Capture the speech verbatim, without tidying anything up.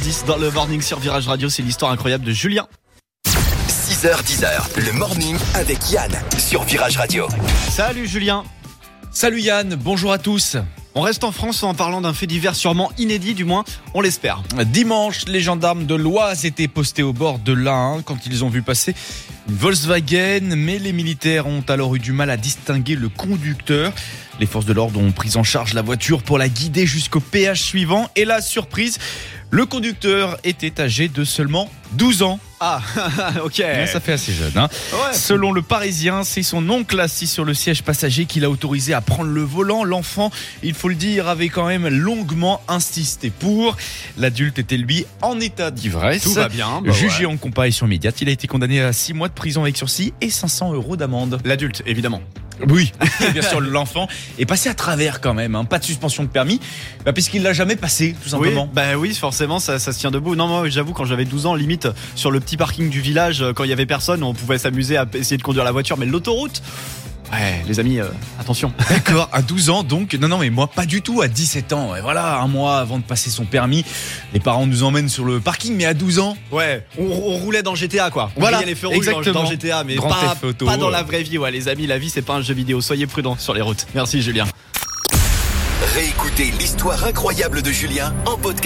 dix dans le morning sur Virage Radio. C'est l'histoire incroyable de Julien. six heures dix, le morning avec Yann sur Virage Radio. Salut Julien. Salut Yann, bonjour à tous. On reste en France en parlant d'un fait divers sûrement inédit, du moins on l'espère. Dimanche, les gendarmes de l'Oise étaient postés au bord de l'Ain quand ils ont vu passer une Volkswagen, mais les militaires ont alors eu du mal à distinguer le conducteur. Les forces de l'ordre ont pris en charge la voiture pour la guider jusqu'au péage suivant et la surprise, le conducteur était âgé de seulement douze ans. Ah, ok. Mais ça fait assez jeune. Hein. Ouais. Selon le Parisien, c'est son oncle assis sur le siège passager qui l'a autorisé à prendre le volant. L'enfant, il faut le dire, avait quand même longuement insisté pour. L'adulte était lui en état d'ivresse. Tout va bien. Bah Jugé ouais. en comparution immédiate, il a été condamné à six mois de prison avec sursis et cinq cents euros d'amende. L'adulte, évidemment. Oui, bien sûr, l'enfant est passé à travers quand même. Hein. Pas de suspension de permis, bah, puisqu'il l'a jamais passé, tout simplement. Oui, bah oui, forcément, ça, ça se tient debout. Non, moi, j'avoue, quand j'avais douze ans, limite, sur le petit parking du village, quand il y avait personne, on pouvait s'amuser à essayer de conduire la voiture, mais l'autoroute, ouais, les amis, euh, attention. D'accord, à douze ans donc. Non, non, mais moi pas du tout, à dix-sept ans. Et voilà, un mois avant de passer son permis, les parents nous emmènent sur le parking, mais à douze ans. Ouais, on, on roulait dans G T A, quoi. On Voilà, voyait les feux rouges dans, exactement. dans G T A, mais Grand pas, Theft Auto, pas dans euh. la vraie vie. Ouais, les amis, la vie, c'est pas un jeu vidéo. Soyez prudents sur les routes. Merci, Julien. Réécoutez l'histoire incroyable de Julien en podcast.